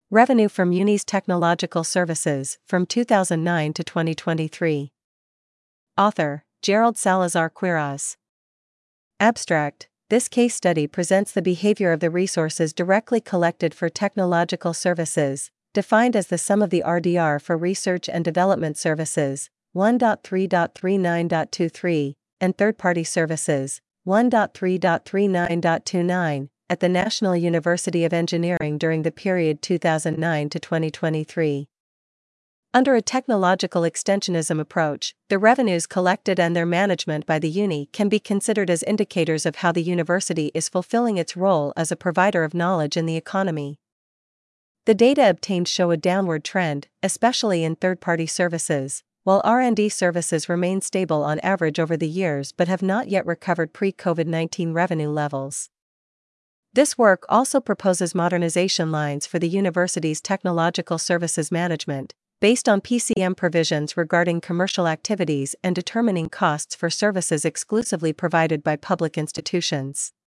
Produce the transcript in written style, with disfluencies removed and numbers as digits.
Revenue from Uni's Technological Services from 2009 to 2023. Author, Gerald Salazar Quiroz. Abstract: This case study presents the behavior of the resources directly collected for technological services, defined as the sum of the RDR for research and development services, 1.3.39.23, and third-party services, 1.3.39.29, at the National University of Engineering during the period 2009 to 2023. Under a technological extensionism approach, the revenues collected and their management by the Uni can be considered as indicators of how the university is fulfilling its role as a provider of knowledge in the economy. The data obtained show a downward trend, especially in third-party services, while R&D services remain stable on average over the years but have not yet recovered pre-COVID-19 revenue levels. This work also proposes modernization lines for the university's technological services management, based on PCM provisions regarding commercial activities and determining costs for services exclusively provided by public institutions.